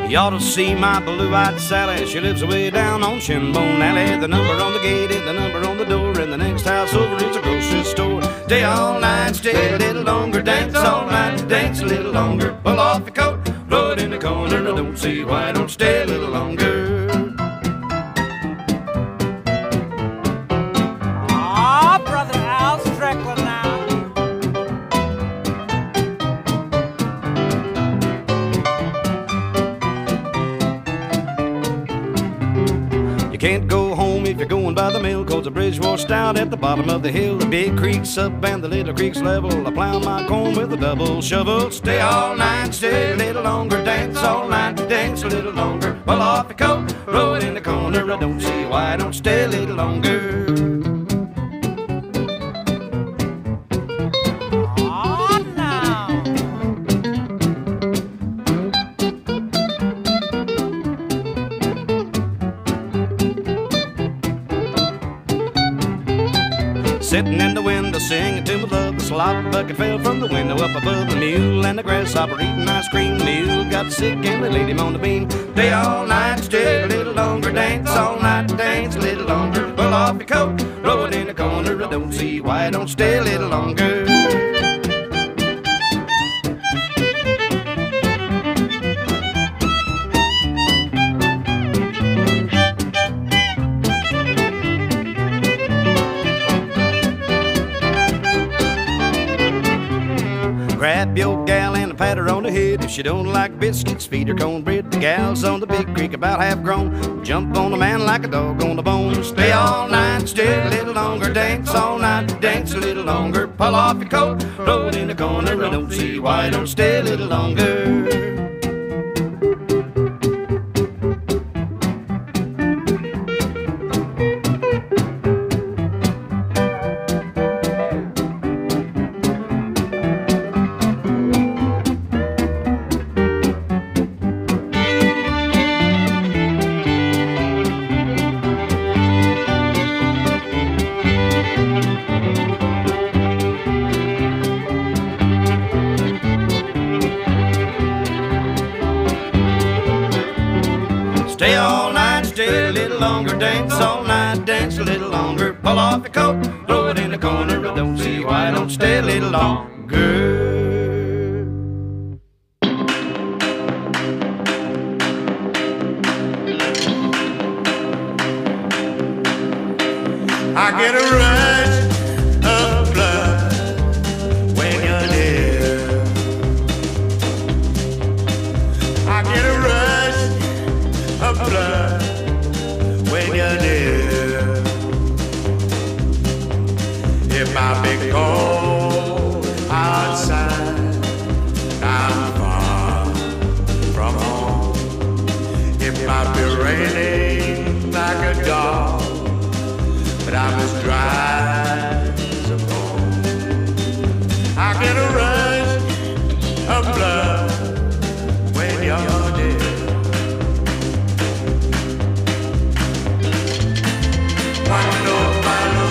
You ought to see my blue-eyed Sally. She lives way down on Shinbone Alley. The number on the gate is the number on the door, and the next house over is a grocery store. Stay all night, stay a little longer, dance all night, dance a little longer. Pull off your coat, throw it in the corner. I don't see why I don't stay a little longer. Can't go home if you're going by the mill, 'cause the bridge washed out at the bottom of the hill. The big creek's up and the little creek's level. I plow my corn with a double shovel. Stay all night, stay a little longer, dance all night, dance a little longer. Pull off your coat, throw it in the corner. I don't see why I don't stay a little longer. Sitting in the window singing to my love. The slop bucket fell from the window up above the mule, and the grasshopper eating ice cream. The mule got sick and they laid him on the beam. Stay all night, stay a little longer, dance all night, dance a little longer. Pull off your coat, throw it in the corner. I don't see why I don't stay a little longer. Grab your gal and pat her on the head. If she don't like biscuits, feed her cornbread. The gal's on the big creek about half grown. Jump on a man like a dog on the bone. Stay all night, stay a little longer, dance all night, dance a little longer. Pull off your coat, throw it in the corner. I don't see why I don't stay a little longer. Stay all night, stay a little longer, dance all night, dance a little longer. Pull off your coat, throw it in the corner. I don't see why I don't stay a little longer. I get a rush of blood when you're near. I get a rush of blood when you're near. It might be cold outside, I'm far from home. It might be raining like a dog, but I'm as dry as a bone. I get a rush of blood when you're near. Cuando palo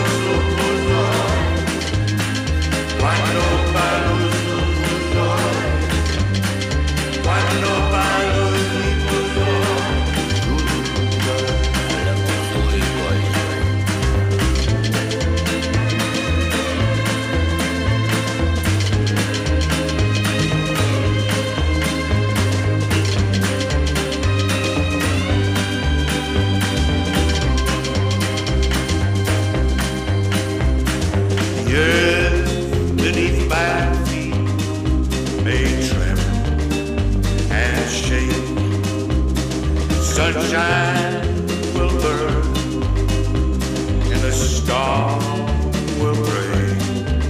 sunshine will burn and the storm will break.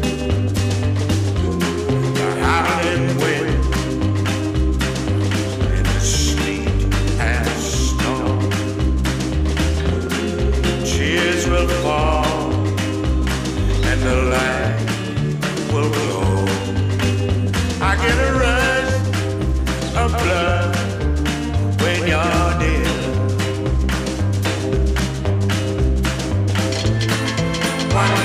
The howling wind and the sleet and snow. Tears will fall and the light will glow. I get a rush of blood when you're near.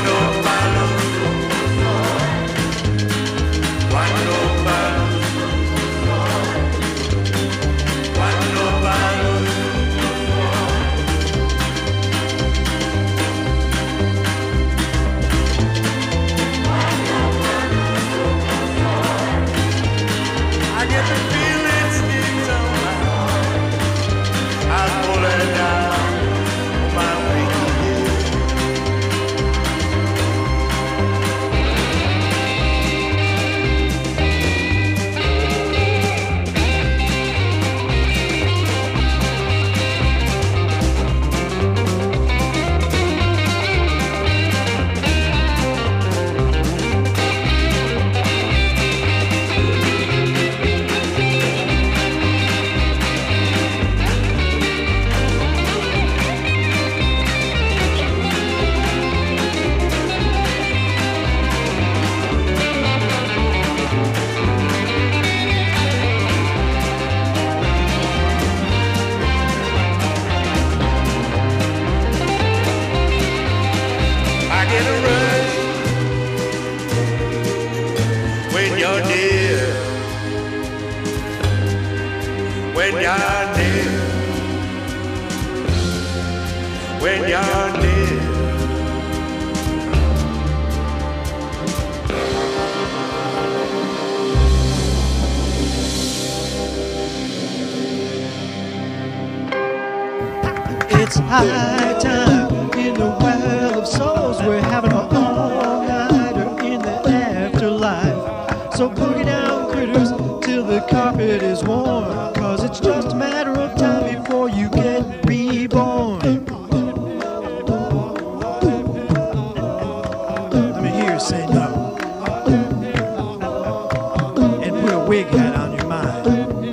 when you're near, when you're near. It's high time in the well of souls. We're having an all-nighter in the afterlife. So boogie down, critters, till the carpet is warm, 'cause it's just a matter of time before you get reborn. Let me hear you say no, and put a wig hat on your mind.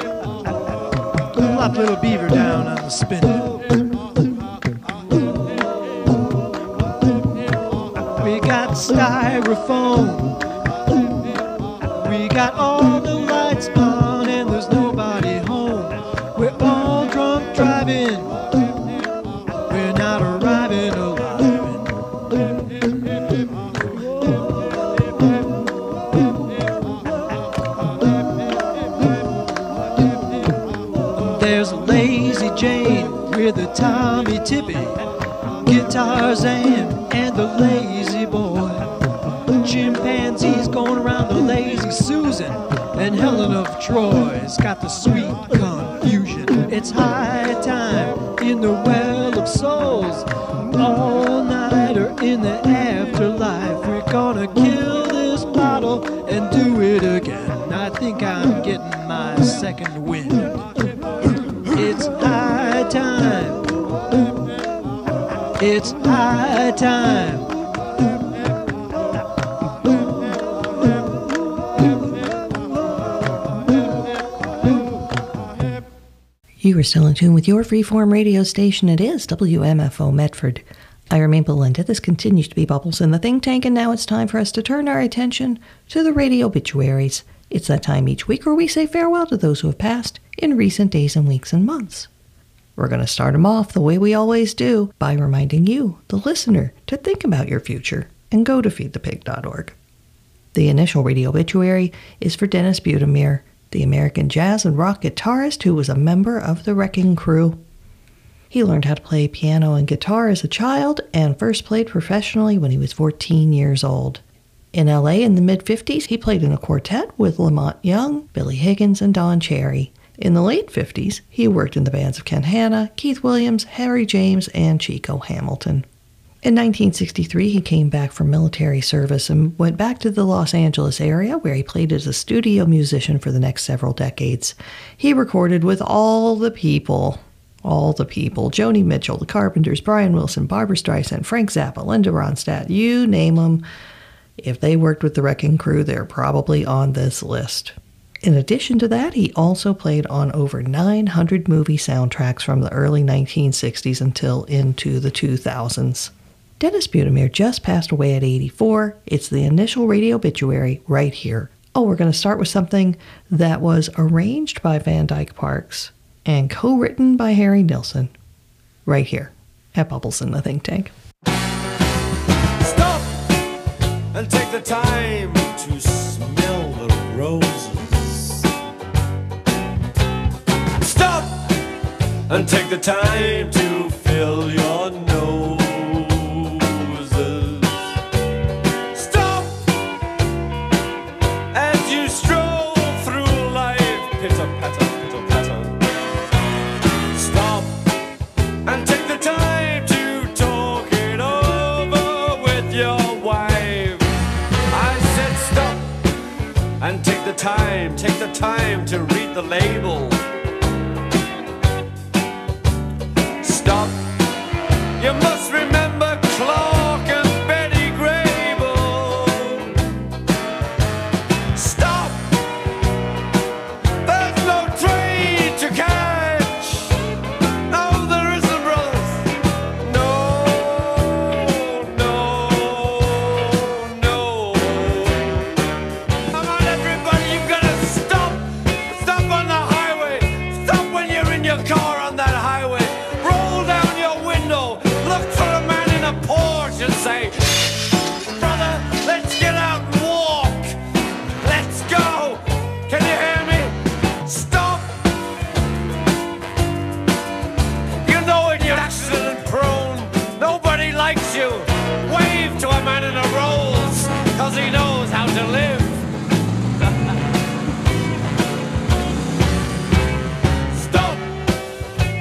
Plop little beaver down on the spindle. We got styrofoam. We got all the lights on and there's nobody home. We're all drunk driving. We're not arriving alive. There's a Lazy Jane with a Tommy Tippy, Guitar Zan and the Lazy Boy, chimpanzees going around the Lazy Susan, and Helen of Troy's got the sweet confusion. It's high time in the well of souls, all-nighter in the afterlife. We're gonna kill this bottle and do it again. I think I'm getting my second wind. It's high time. It's high time. You are still in tune with your freeform radio station. It is WMFO Medford. I remain Belinda. This continues to be Bubbles in the Think Tank, and now it's time for us to turn our attention to the radio obituaries. It's that time each week where we say farewell to those who have passed in recent days and weeks and months. We're going to start them off the way we always do, by reminding you, the listener, to think about your future and go to feedthepig.org. The initial radio obituary is for Dennis Budimir, the American jazz and rock guitarist who was a member of the Wrecking Crew. He learned how to play piano and guitar as a child and first played professionally when he was 14 years old. In LA in the mid-50s, he played in a quartet with Lamont Young, Billy Higgins, and Don Cherry. In the late 50s, he worked in the bands of Ken Hanna, Keith Williams, Harry James, and Chico Hamilton. In 1963, he came back from military service and went back to the Los Angeles area, where he played as a studio musician for the next several decades. He recorded with all the people, Joni Mitchell, the Carpenters, Brian Wilson, Barbra Streisand, Frank Zappa, Linda Ronstadt, you name them. If they worked with the Wrecking Crew, they're probably on this list. In addition to that, he also played on over 900 movie soundtracks from the early 1960s until into the 2000s. Dennis Budimir just passed away at 84. It's the initial radio obituary right here. Oh, we're going to start with something that was arranged by Van Dyke Parks and co-written by Harry Nilsson right here at Bubbles in the Think Tank. Stop and take the time to smell the roses. Stop and take the time to fill your noses. Stop as you stroll through life, pitter-patter, pitter-patter. Stop and take the time to talk it over with your wife. I said stop and take the time to read the label. Stop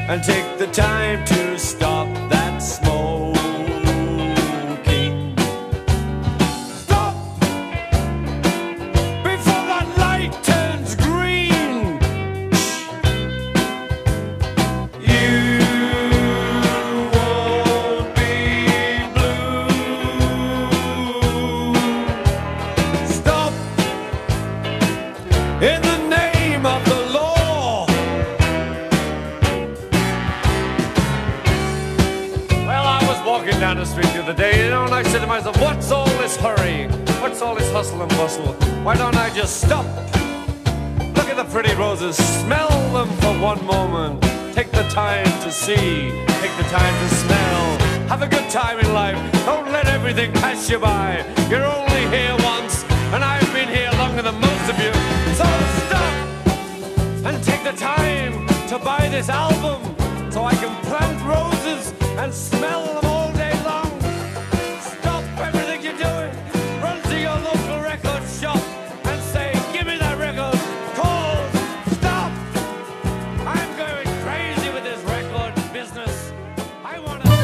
and take the time to stop that smoking. Stop before that light turns green. You won't be blue. Stop in the name of the law. Well, I was walking down the street the other day, you know, and I said to myself, what's all this hurry? What's all this hustle and bustle? Why don't I just stop? Look at the pretty roses, smell them for one moment. Take the time to see, take the time to smell. Have a good time in life, don't let everything pass you by. You're only here once, and I've been here longer than most of you. So stop and take the time to buy this album so I can plant roses and smell them all day long. Stop everything you're doing, run to your local record shop and say, give me that record called Stop. I'm going crazy with this record business. I want to...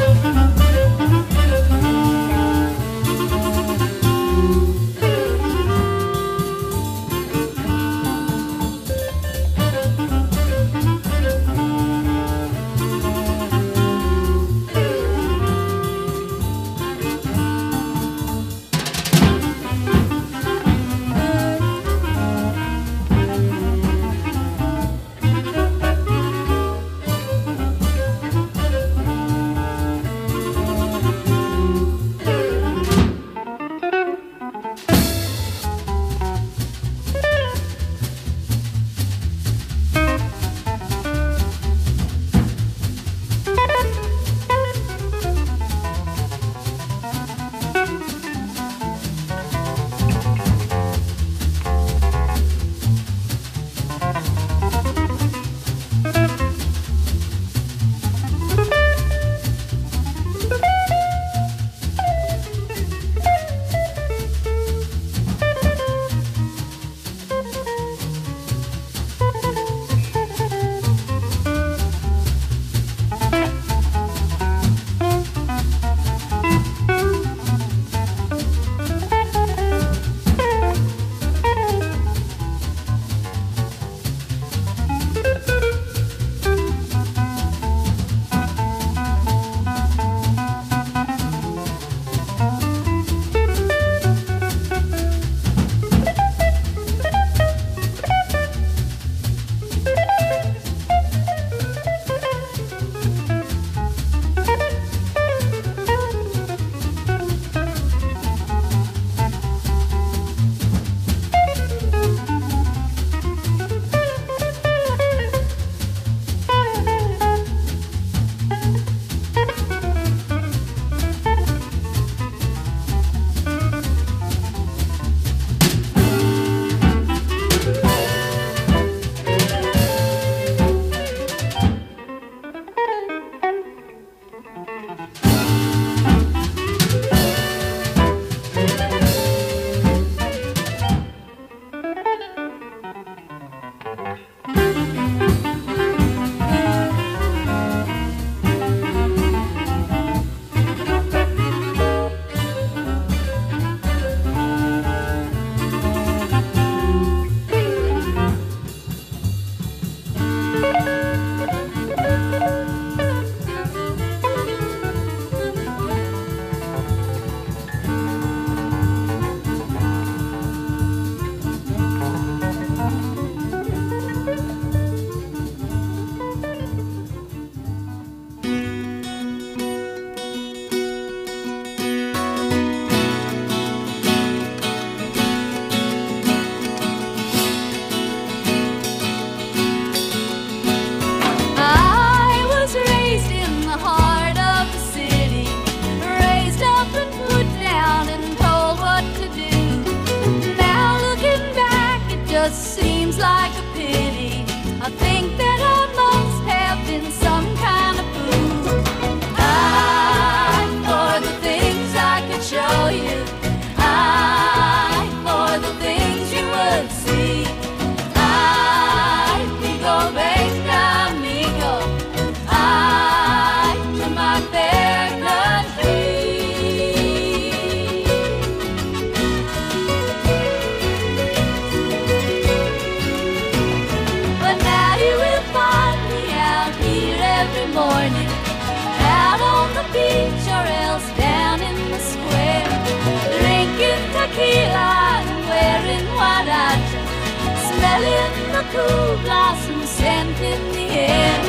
morning, out on the beach or else down in the square, drinking tequila and wearing white outfit, smelling the cool blossom scent in the air.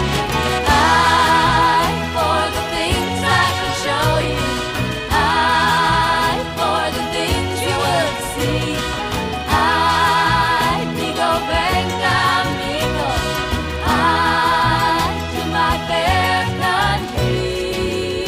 I, for the things I could show you, I, for the things you would see, I, digo venga amigo, I, to my fair country.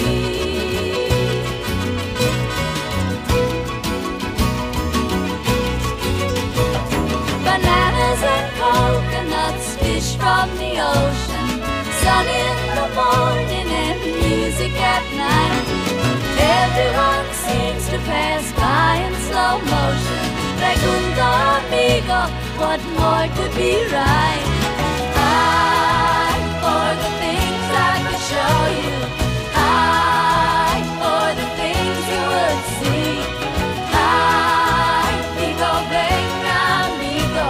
Bananas and coconuts, fish from the ocean, sun in the morning and music at night. Everyone seems to pass by in slow motion. Pregunto amigo, what more could be right? I, for the things I could show you, I, for the things you would see, I, digo venga amigo,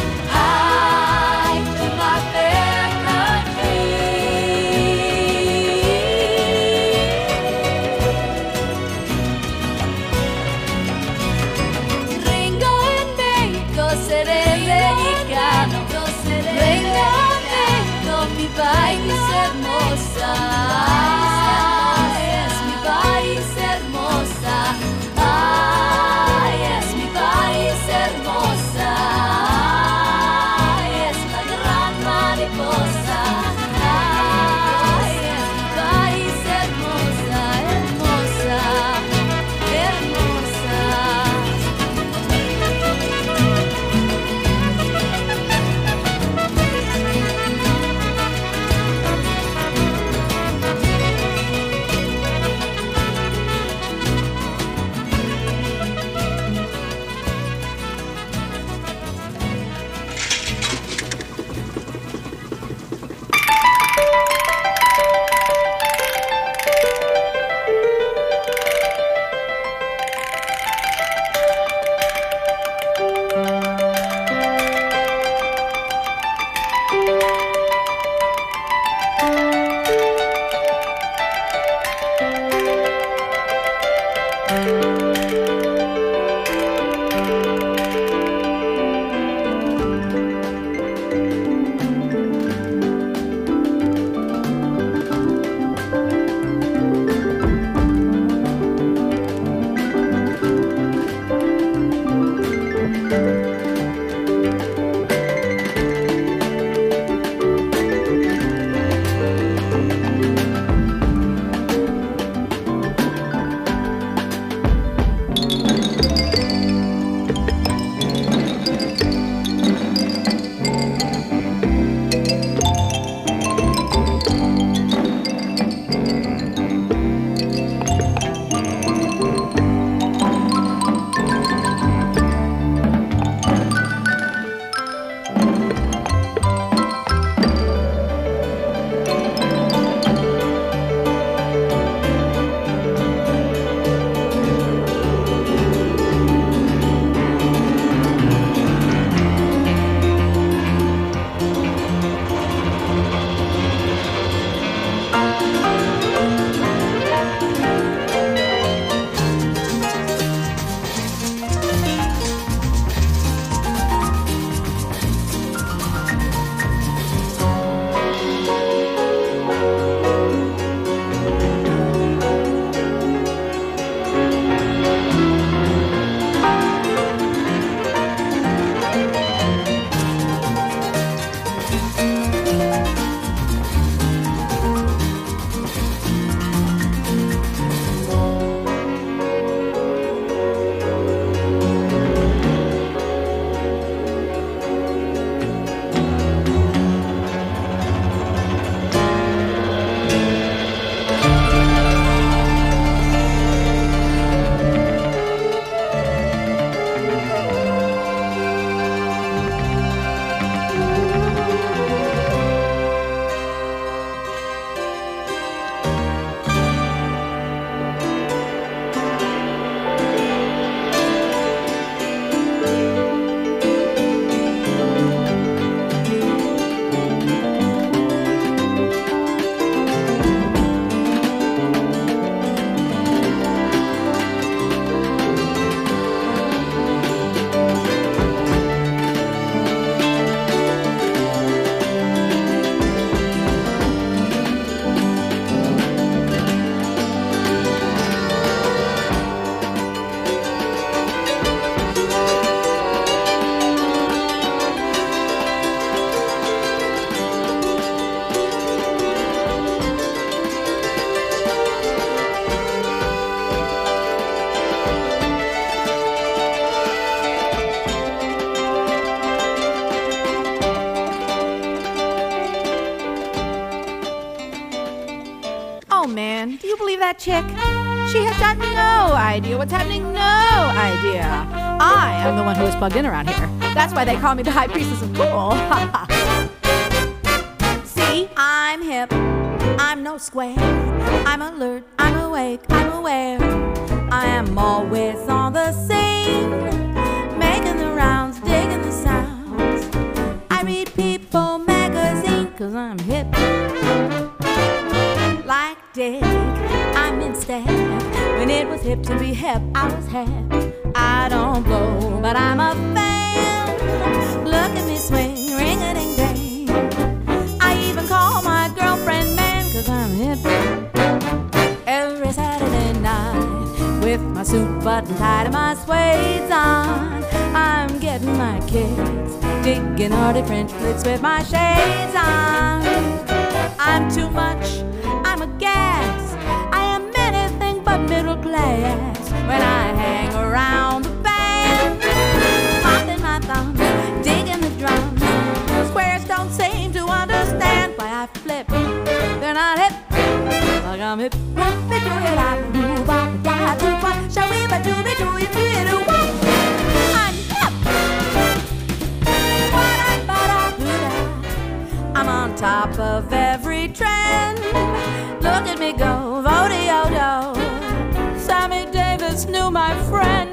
I, to my fair country. Ringo en México seré mexicano, venga a México, mi país hermosa, es mi país hermosa, ay, es mi país hermosa, ay, es la gran mariposa, ay, es mi país hermosa, hermosa, hermosa. Oh, man, do you believe that chick? She has got no idea what's happening, no idea. I am the one who is plugged in around here. That's why they call me the High Priestess of Cool. See, I'm hip, I'm no square. I'm alert, I'm awake, I'm aware. I am always on the scene, making the rounds, digging the sounds. I read People magazine, 'cause I'm hip. Like Dick, I'm in step. When it was hip to be hip, I was hip. I don't blow, but I'm a fan. Look at me swing, ring-a-ding-ding. I even call my girlfriend man, 'cause I'm hip. Every Saturday night, with my suit button tied and my suede's on, I'm getting my kicks, digging arty French flicks with my shades on. I'm too much, I'm a gas. I am anything but middle class. When I hang around the band, popping my thumbs, digging the drums. Squares don't seem to understand why I flip. They're not hip, like I'm hip. Shall we do it, do it, do it, do it? I'm hip. I'm on top of every trend. Look at me go, vodeo-do. Sammy Davis knew my friend.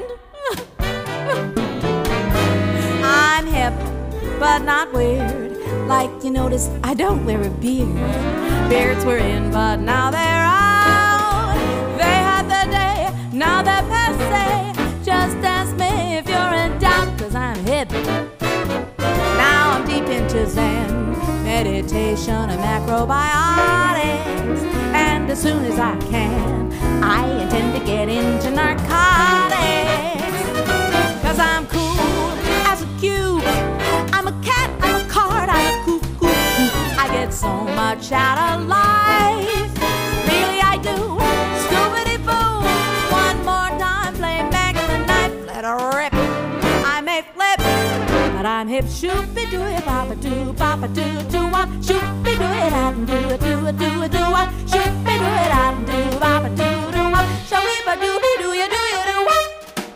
I'm hip, but not weird. Like you noticed, I don't wear a beard. Beards were in, but now they're out. They had their day, now they're passé. Just ask me if you're in doubt, 'cause I'm hip. Now I'm deep into Zen, meditation and macrobiotics. And as soon as I can, I intend to get into narcotics. 'Cause I'm cool as a cube. I'm a cat, I'm a card, I'm a cuckoo. I get so much out of life. Really I do. Stupidity boo. One more time, play back the knife, let her rip. I may flip, but I'm hip. Shoop-be-doo-it, bop-a-doo, bop-a-doo-doo-wop. Shoop-be-doo-it, out and do-it-do-it-do-it-do-wop. Shoop-be-doo-it, out and do, bop-a-doo-doo-wop. Shall-we-ba-doo-be-doo-ya-do-ya-do-wop.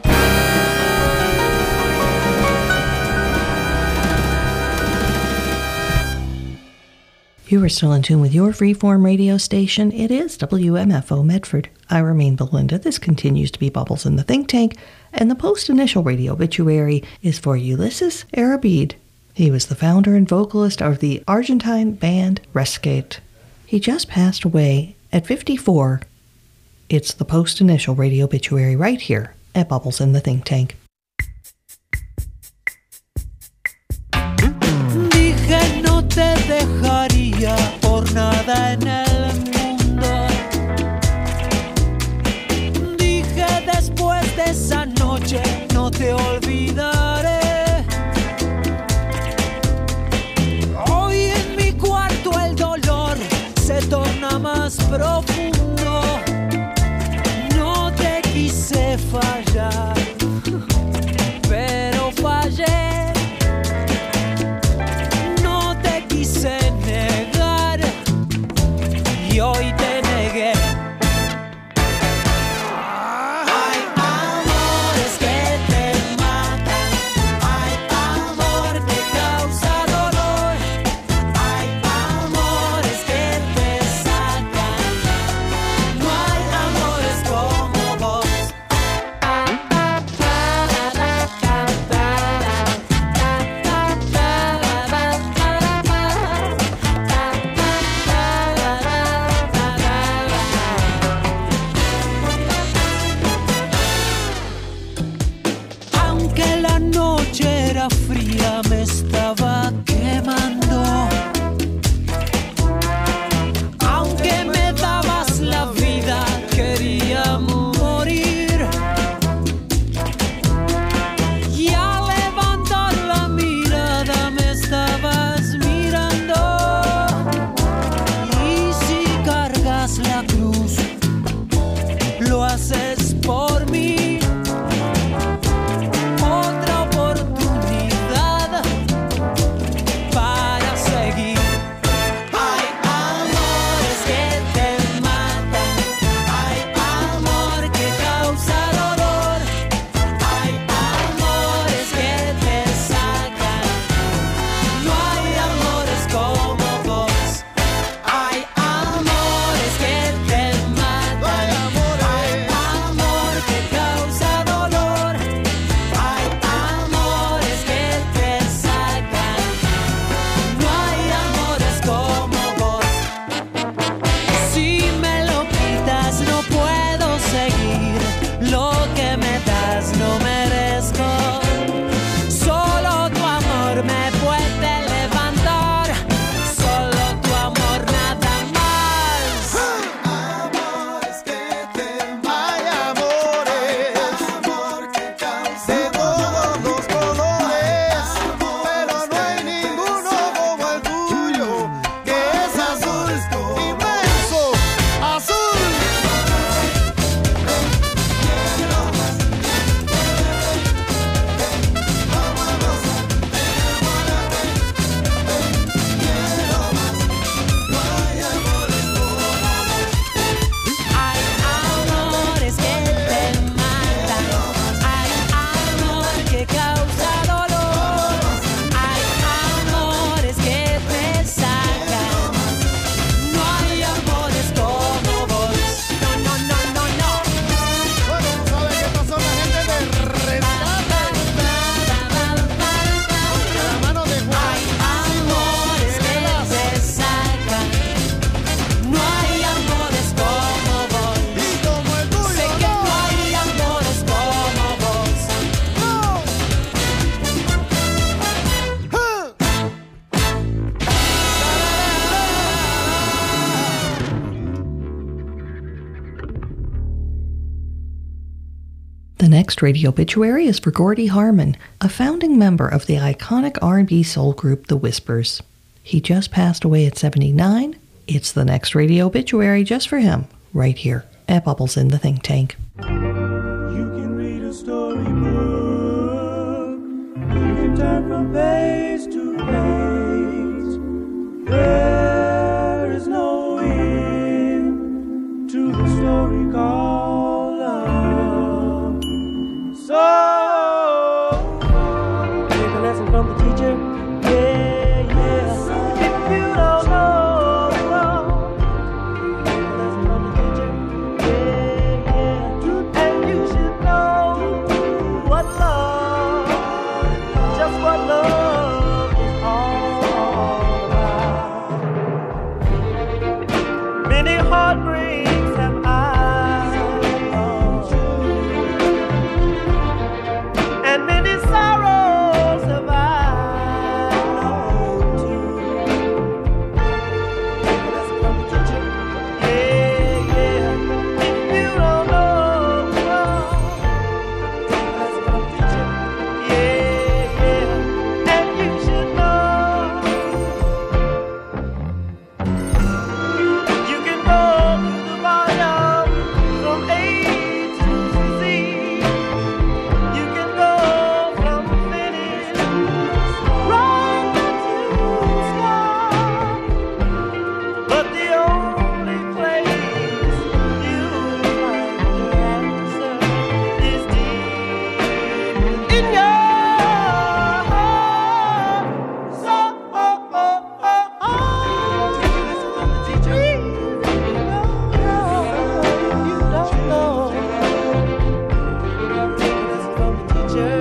You are still in tune with your freeform radio station. It is WMFO Medford. I remain Belinda. This continues to be Bubbles in the Think Tank, and the post-initial radio obituary is for Ulysses Arabide. He was the founder and vocalist of the Argentine band Rescate. He just passed away at 54. It's the post-initial radio obituary right here at Bubbles in the Think Tank. Dije no te dejaría por nada en el mundo. Dije después de esa noche no te olvidaré. Hoy en mi cuarto el dolor se torna más profundo. No te quise fallar, pero fallé. Y hoy te negué. Hay amores que te matan, hay amor que causa dolor, hay amores que te sacan next radio obituary is for Gordy Harmon, a founding member of the iconic R&B soul group The Whispers. He just passed away at 79. It's the next radio obituary just for him, right here at Bubbles in the Think Tank. You can read a storybook. You can turn from page to page. There is no end to the story called love. So, take a lesson from the teacher. Yeah, yeah. If you don't know, take a lesson from the teacher. Yeah, yeah. And you should know what love, just what love is all about. Many heartbreaks have I known, and many sorrows have I known too. Take a lesson from the teacher. Yeah, yeah. If you don't know, take a lesson from the teacher. Yeah, yeah. And you should know. You can go to the volume from A to Z. You can go from finish right to start. But the only place you find your answer is deep in your heart. So, take a lesson from the teacher. If you don't know, take a lesson from the teacher.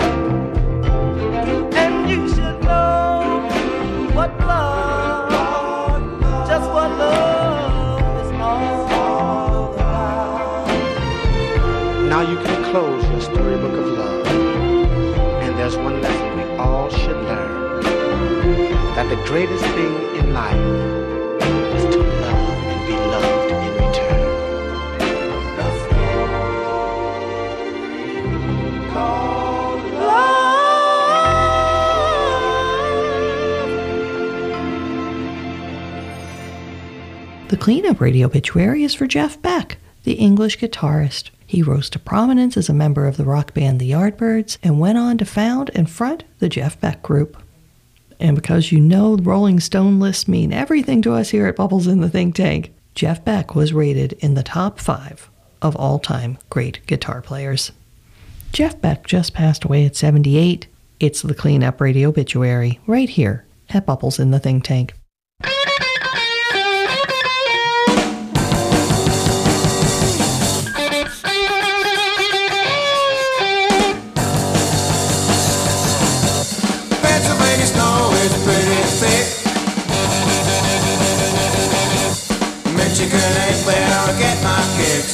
And you should know what love, just what love is all about. Now you can close your storybook of love. And there's one lesson we all should learn. That the greatest thing in life is to love and be loved in return. Called love. The cleanup radio obituary is for Jeff Beck, the English guitarist. He rose to prominence as a member of the rock band The Yardbirds and went on to found and front the Jeff Beck Group. And because you know Rolling Stone lists mean everything to us here at Bubbles in the Think Tank, Jeff Beck was rated in the top 5 of all-time great guitar players. Jeff Beck just passed away at 78. It's the cleanup radio obituary right here at Bubbles in the Think Tank. Pennsylvania snow is pretty thick. Michigan ain't where I get my kicks.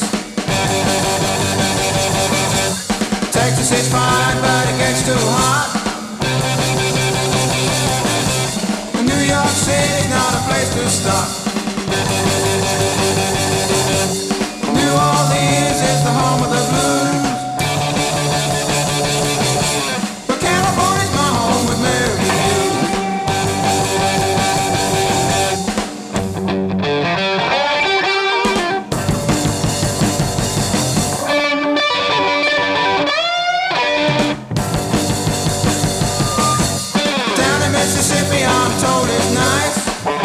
Texas is fine, but it gets too hot. New York City's not a place to stop. New Orleans is the home of the blues. But California's my home with Mary Down in Mississippi, I'm told it's nice.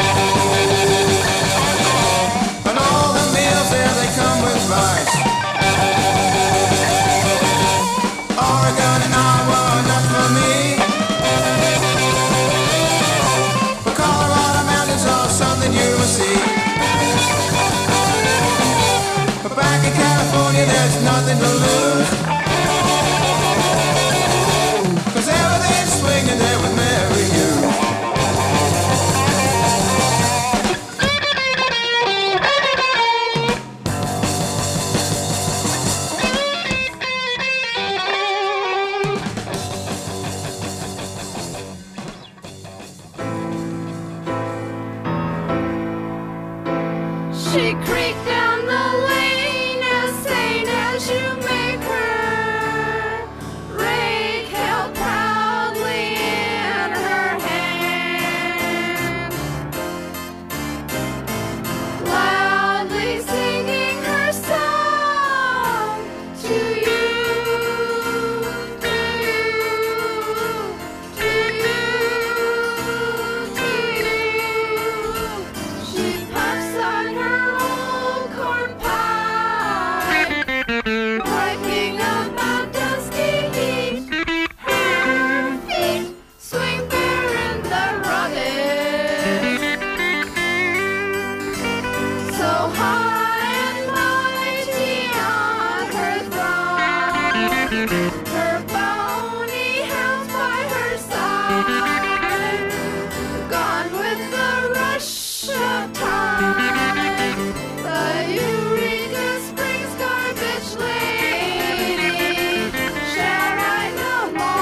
And all the meals there, they come with rice. Oregon and Iowa are not for me. But Colorado mountains are something you will see. But back in California, there's nothing to lose. 'Cause everything's swinging there with Mary Hughes. She creaked down the lane as sane as you make her. high and mighty on her throne, her bony hands by her side, gone with the rush of time. The Eureka Springs garbage lady shall ride no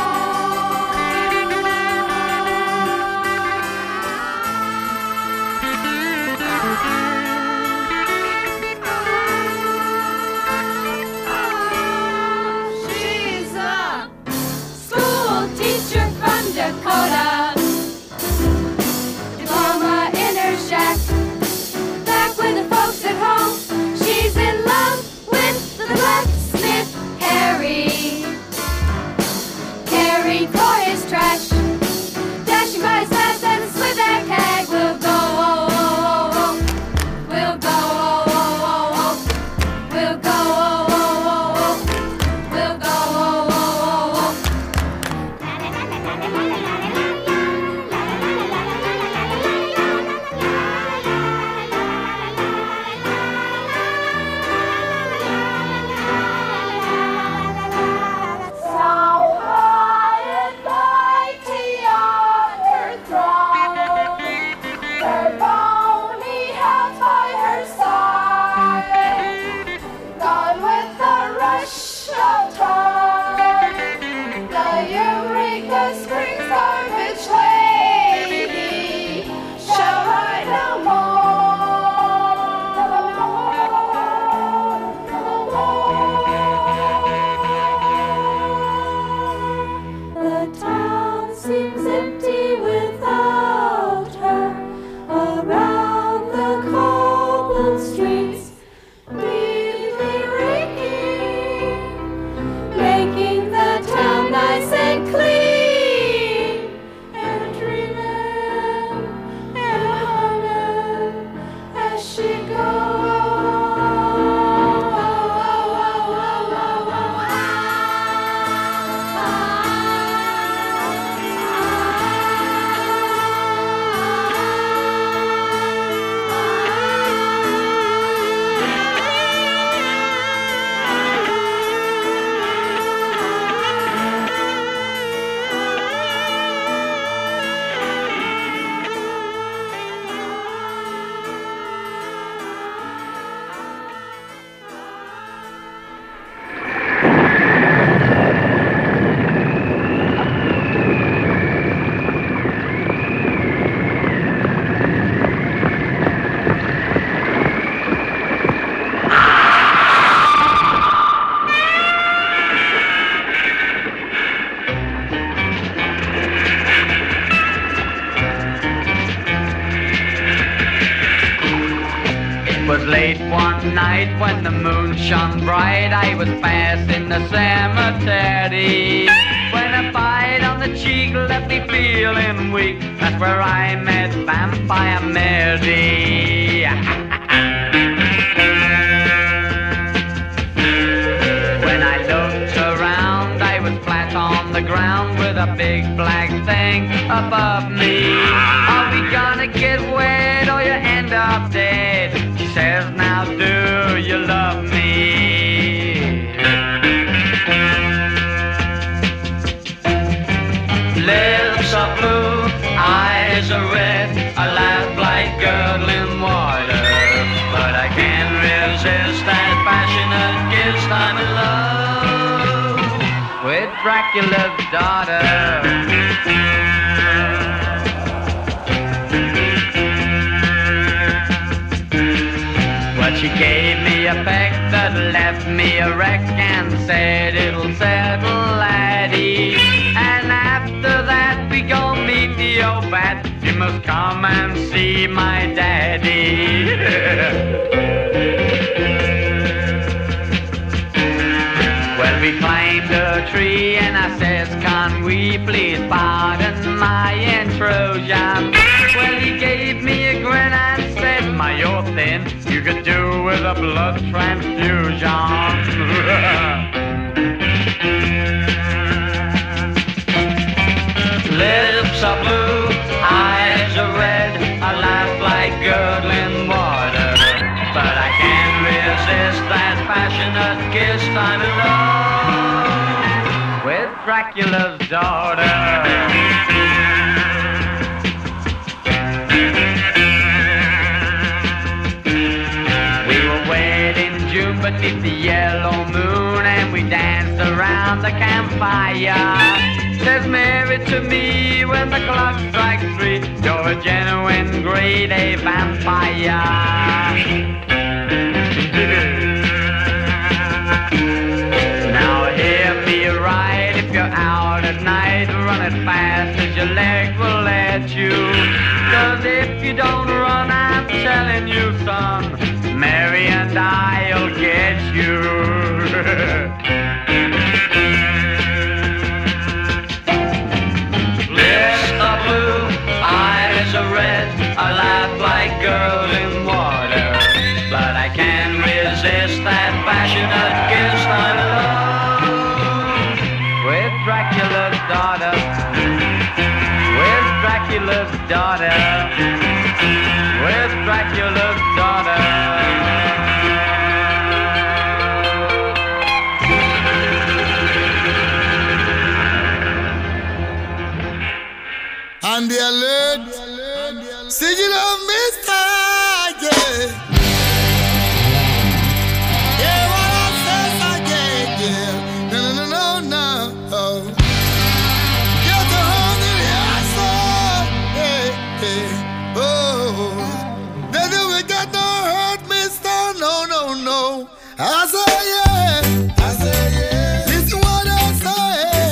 more. She's a school teacher from Dakota, diploma in her shack. Back with the folks at home, she's in love with the blacksmith Harry. Carrying for his trash, dashing by his fast and the slip that keg will go. We'll go. We'll go. We'll go. So high and mighty on her throne, her bony hands by her side, gone with the rush of time. The Eureka Springs garbage lady shall ride no more. The town seems empty without her. Around the cobbled streets, neatly raking, making the town nice and clean, and dreaming and humming as she It was late one night when the moon shone bright. I was fast in the cemetery when a bite on the cheek left me feeling weak. That's where I met Vampire Mary. When I looked around, I was flat on the ground with a big black thing above me. Are we gonna get wet or you end up dead? She says, now do you love me? Lips are blue, eyes are red, I laugh like gurgling water. But I can't resist that passionate kiss I'm in love with Dracula's daughter. But she gave me a peck that left me a wreck and said it'll settle, laddie. And after that we gon' meet the old bat. You must come and see my daddy. Well, we climbed a tree and I says, can we please pardon my intrusion? Well, he gave me a grin and said, my, you're thin, you could do with a blood transfusion. Lips are blue, eyes are red, I laugh like gurgling water, but I I'm in love with Dracula's daughter. Beneath the yellow moon, and we danced around the campfire. Says Mary to me when the clock strikes 3, you're a genuine grade A vampire. Now hear me right, if you're out at night, run as fast as your leg will let you. 'Cause if you don't run, I'm telling you, son, Mary and I'll get you. Lips are blue, eyes are red, I laugh like girls in water, but I can't resist that passionate kiss. I'm in love with Dracula's daughter, with Dracula's daughter, with Dracula's daughter. On the alert, singing of Mr. Yeah. Yeah, what I says again, yeah. No, no, no, no, no. Get the hand in the answer, yeah, yeah. Oh, then you will get no hurt, Mr. No, no, no. I say yeah, I say yeah. Listen what I say.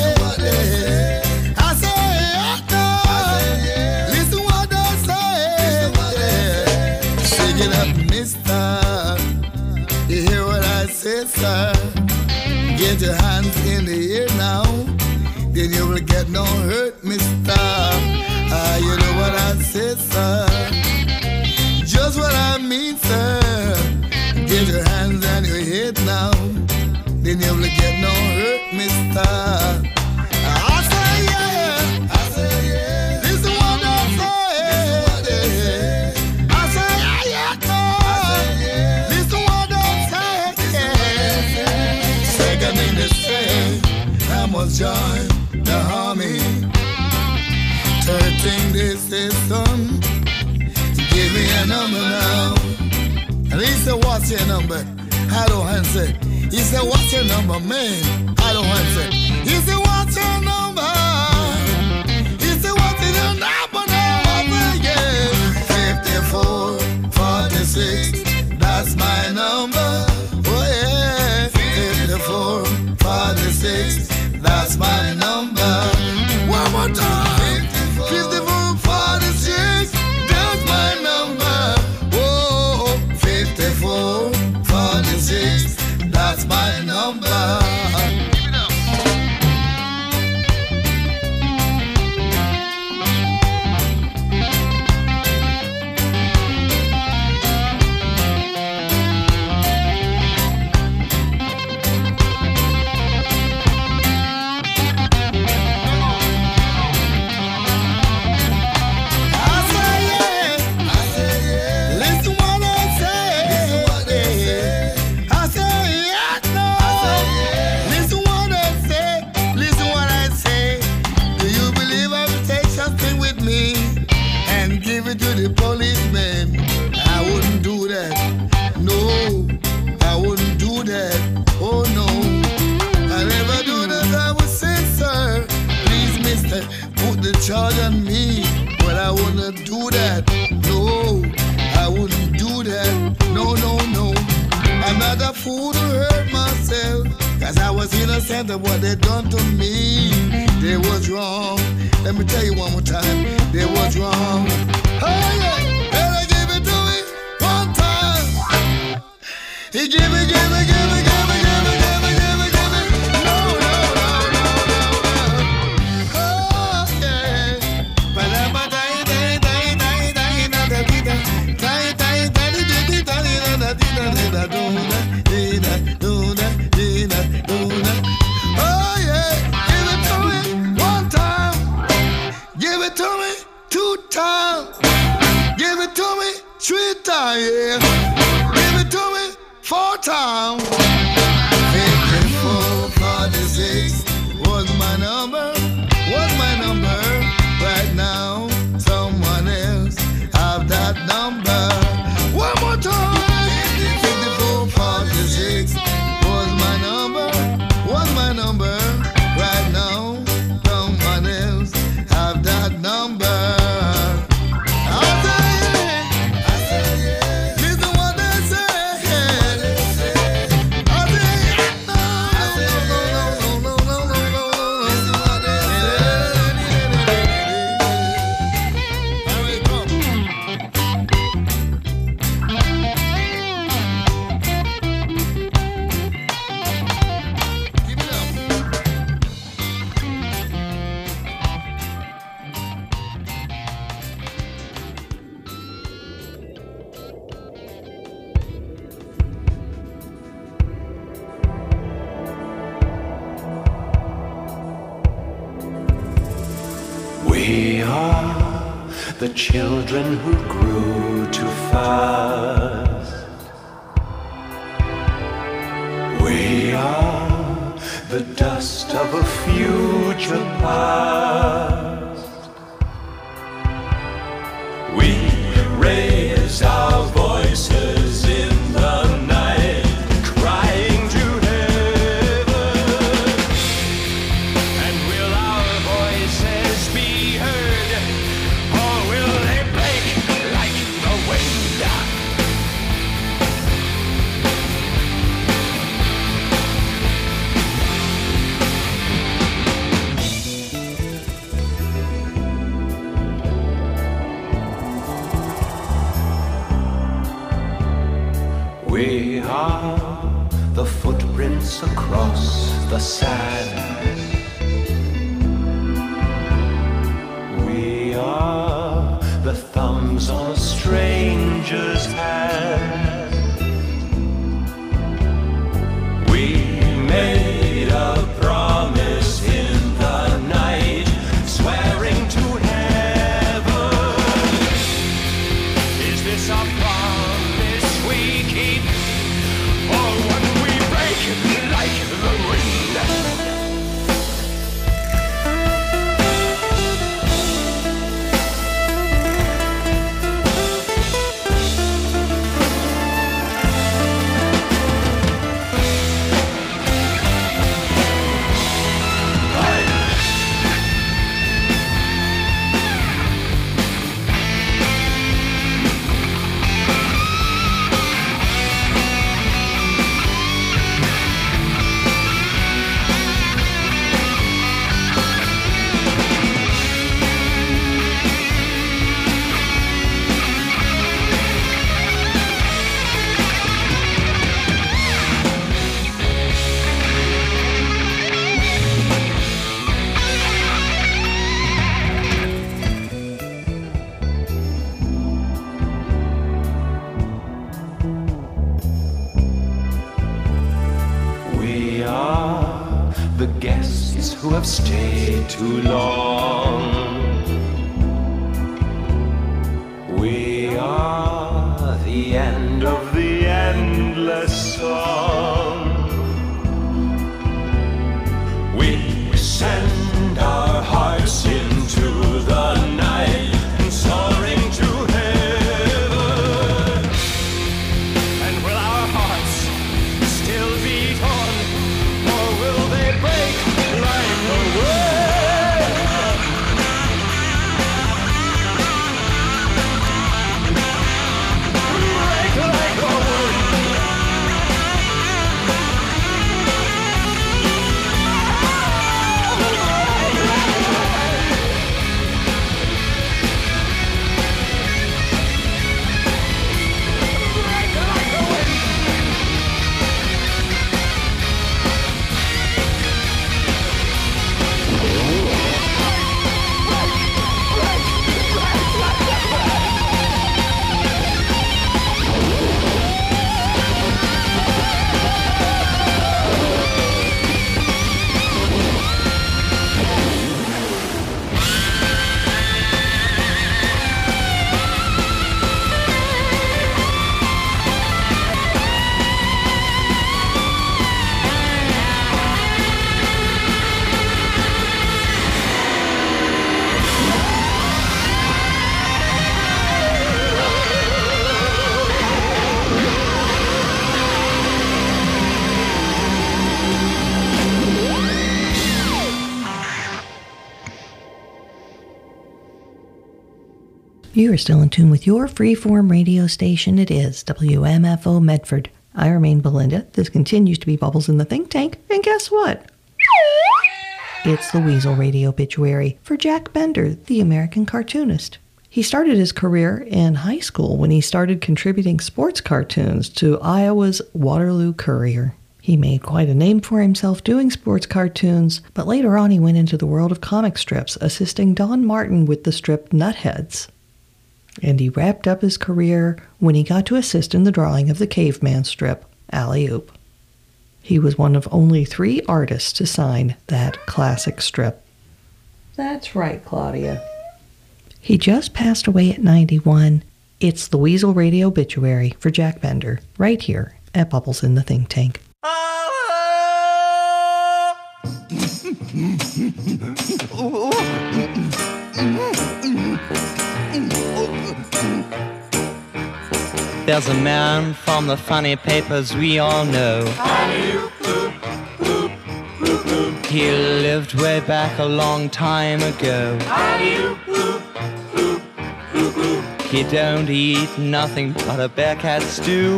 You hear what I say, sir? Get your hands in the air now, then you will get no hurt, mister. You know what I say, sir? Just what I mean, sir. Get your hands on your head now, then you will get no hurt, mister. I say yeah, I say yeah. Listen what I say. I say yeah, no. Listen what I say. Second in the same, I must join the army. Third thing they say, son, give me a number now. And he said, what's your number? I don't answer. He said, what's your number, man? I don't answer. He said, what's your number? He said, what's your number now? I said, yeah. 54, 46, that's my number. Oh yeah. 54, 46, that's my number. One more time. 54, 46, that's my number. Oh, 54, 46, that's my number. Charge on me, but I wouldn't do that. No, I wouldn't do that. No, no, no. I'm not a fool to hurt myself, 'cause I was innocent of what they done to me. They was wrong. Let me tell you one more time. They was wrong. Oh yeah, better give it to me one time. He give it, give it, give it, give it, give it, give it, give it, give it. No, no, no, no, no, no. Oh yeah. Oh yeah, give it to me one time, give it to me 2 times, give it to me 3 times, yeah, give it to me 4 times. 54, the children who grew too fast. We are the dust of a future past. We raise our voices in the night, crying to heaven. And will our voices be heard, or will they break like the wind? We are the footprints across the sand. We are the thumbs on a stranger's hand. We made a promise in the night, swearing to heaven. Is this a promise we keep, or one we break like the wind? We are the guests who have stayed too long. We are the end of the endless song. We send our hearts into the night, soaring to heaven. And will our hearts still beat on, or will they break like the wind? Break like the wind. You are still in tune with your freeform radio station. It is WMFO Medford. I remain Belinda. This continues to be Bubbles in the Think Tank. And guess what? It's the Weasel Radio Obituary for Jack Bender, the American cartoonist. He started his career in high school when he started contributing sports cartoons to Iowa's Waterloo Courier. He made quite a name for himself doing sports cartoons, but later on he went into the world of comic strips, assisting Don Martin with the strip Nutheads. And he wrapped up his career when he got to assist in the drawing of the Caveman strip, Alley Oop. He was one of only 3 artists to sign that classic strip. That's right, Claudia. He just passed away at 91. It's the Weasel Radio Obituary for Jack Bender, right here at Bubbles in the Think Tank. There's a man from the funny papers we all know. He lived way back a long time ago. He don't eat nothing but a bear-cat stew.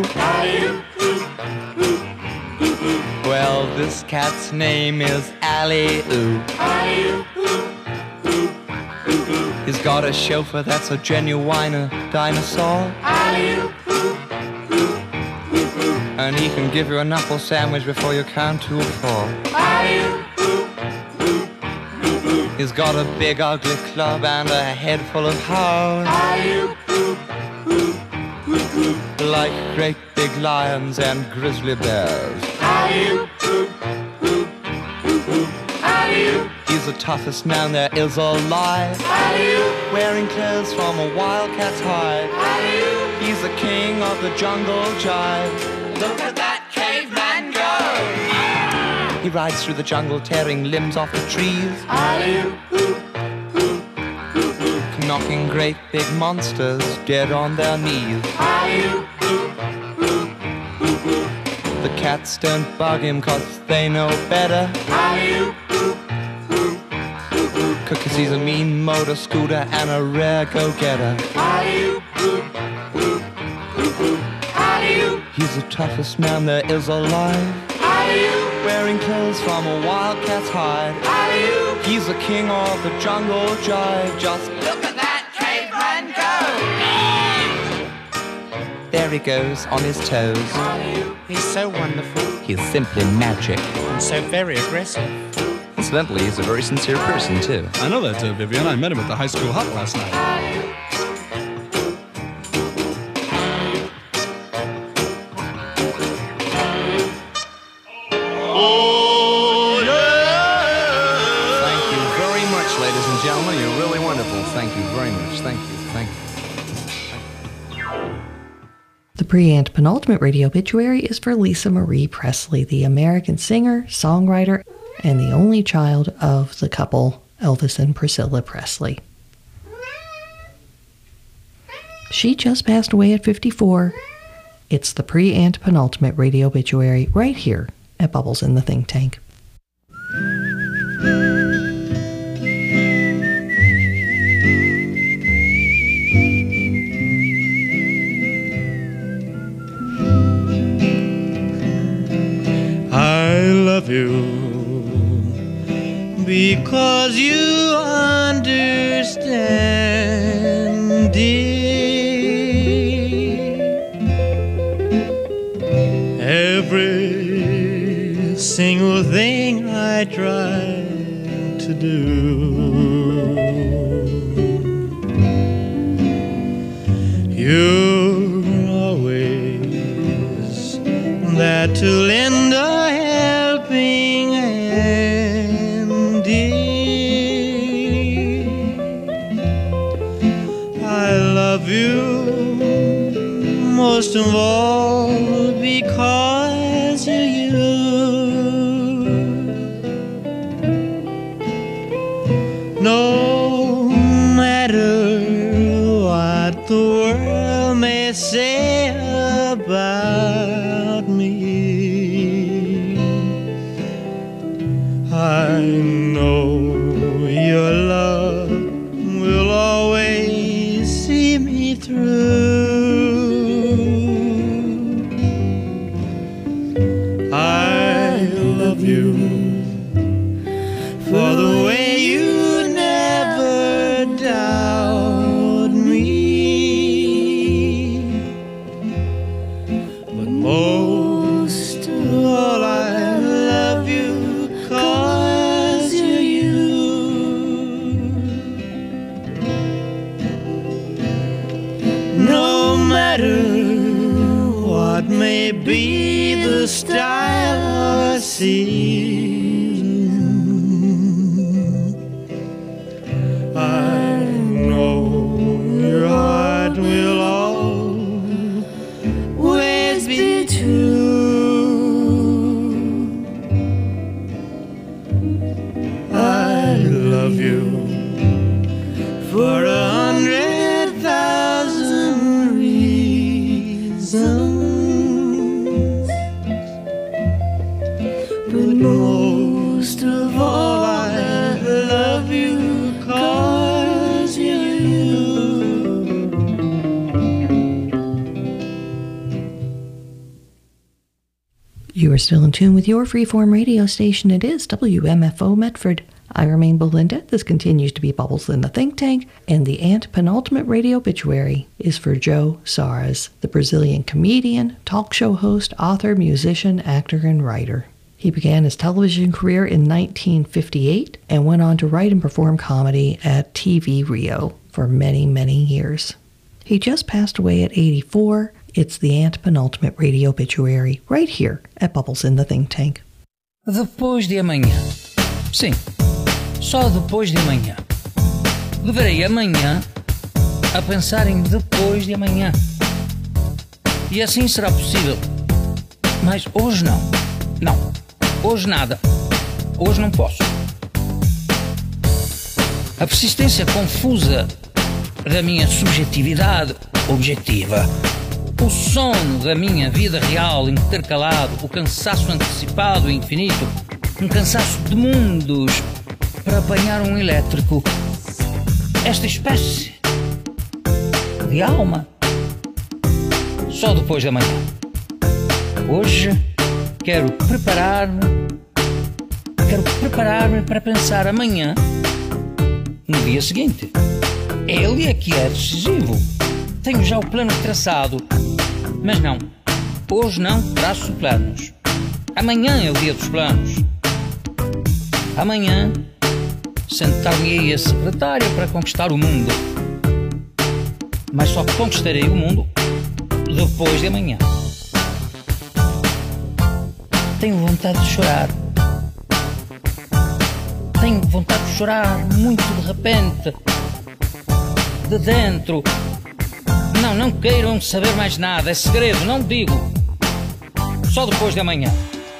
Well, this cat's name is Alley-oo. He's got a chauffeur that's a genuine dinosaur. And he can give you an apple sandwich before you count to 4. He's got a big ugly club and a head full of hounds, like great big lions and grizzly bears. He's the toughest man there is alive, wearing clothes from a wildcat's hide. He's the king of the jungle jive. Look at that caveman go! He rides through the jungle, tearing limbs off the trees, knocking great big monsters dead on their knees. The cats don't bug him 'cause they know better, 'cause he's a mean motor scooter and a rare go-getter. He's the toughest man there is alive, wearing clothes from a wildcat's hide. He's the king of the jungle jive. Just look at that caveman go! There he goes on his toes. He's so wonderful. He's simply magic. And so very aggressive. Incidentally, he's a very sincere person, too. I know that, Vivian. I met him at the high school hut last night. Oh, yeah! Thank you very much, ladies and gentlemen. You're really wonderful. Thank you very much. Thank you. Thank you. The pre- and penultimate radio obituary is for Lisa Marie Presley, the American singer, songwriter, and the only child of the couple Elvis and Priscilla Presley. She just passed away at 54. It's the pre- and penultimate radio obituary right here at Bubbles in the Think Tank. I love you because you understand, dear. Every single thing I try to do, you're always there to lend a helping hand, dear. I love you most of all because you're you. No matter what the world may say about me, I know your love will always see me through. I love you for the way you never doubt me, but most of all I love you 'cause you're you. No matter what may be the style or season, I know will always be true. I love you for 100,000 reasons, but most of all I love you 'cause you're you. You are still in tune with your freeform radio station. It is WMFO Medford. I remain Belinda. This continues to be Bubbles in the Think Tank, and the antepenultimate radio obituary is for Joe Soares, the Brazilian comedian, talk show host, author, musician, actor, and writer. He began his television career in 1958 and went on to write and perform comedy at TV Rio for many, many years. He just passed away at 84. It's the antepenultimate radio obituary right here at Bubbles in the Think Tank. Depois de amanhã. Sim, só depois de amanhã. Levarei amanhã a pensar em depois de amanhã. E assim será possível. Mas hoje não. Não. Hoje nada. Hoje não posso. A persistência confusa da minha subjetividade objetiva, o sono da minha vida real intercalado, o cansaço antecipado e infinito, um cansaço de mundos para apanhar um elétrico. Esta espécie de alma, só depois da manhã. Hoje quero preparar-me para pensar amanhã, no dia seguinte. Ele é que é decisivo. Tenho já o plano traçado. Mas não, hoje não traço planos. Amanhã é o dia dos planos. Amanhã sentar-me-ei a secretária para conquistar o mundo. Mas só conquistarei o mundo depois de amanhã. Tenho vontade de chorar. Tenho vontade de chorar muito de repente. De dentro. Não queiram saber mais nada, é segredo, não digo. Só depois de amanhã.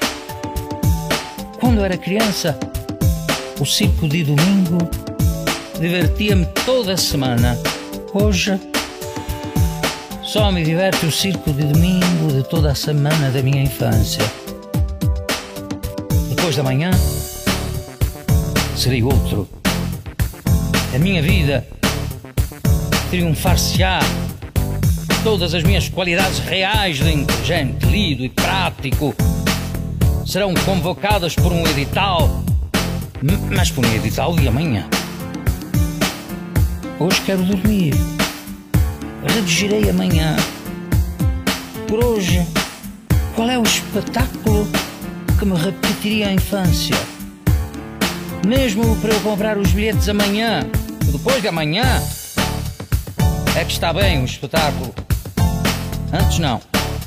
Quando era criança, o circo de domingo divertia-me toda a semana. Hoje, só me diverte o circo de domingo de toda a semana da minha infância. Depois da manhã, serei outro. A minha vida triunfar-se-á. Todas as minhas qualidades reais de inteligente, lido e prático serão convocadas por um edital, mas por um edital de amanhã. Hoje quero dormir. Redigirei amanhã. Por hoje, qual é o espetáculo que me repetiria a infância? Mesmo para eu comprar os bilhetes amanhã, depois de amanhã, é que está bem o espetáculo. Antes não.